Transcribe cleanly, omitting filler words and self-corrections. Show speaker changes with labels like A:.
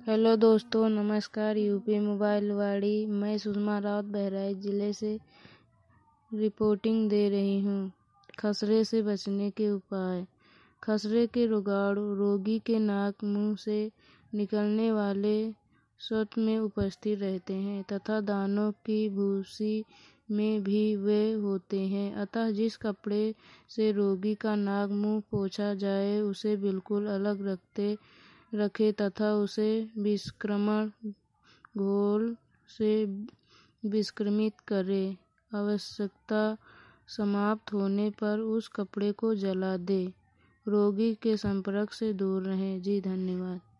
A: Hello दोस्तों, नमस्कार। UP mobile वाड़ी, मैं सुषमा राउत बहराइच जिले से रिपोर्टिंग दे रही हूँ। खसरे से बचने के उपाय। खसरे के रोगाणु रोगी के नाक मुंह से निकलने वाले स्वत में उपस्थित रहते हैं तथा दानों की भूसी में भी वे होते हैं। अतः जिस कपड़े से रोगी का नाक मुंह पोंछा जाए उसे बिल्कुल अलग रखे तथा उसे विष्क्रमण घोल से विष्क्रमित करे। आवश्यकता समाप्त होने पर उस कपड़े को जला दे। रोगी के संपर्क से दूर रहें। जी धन्यवाद।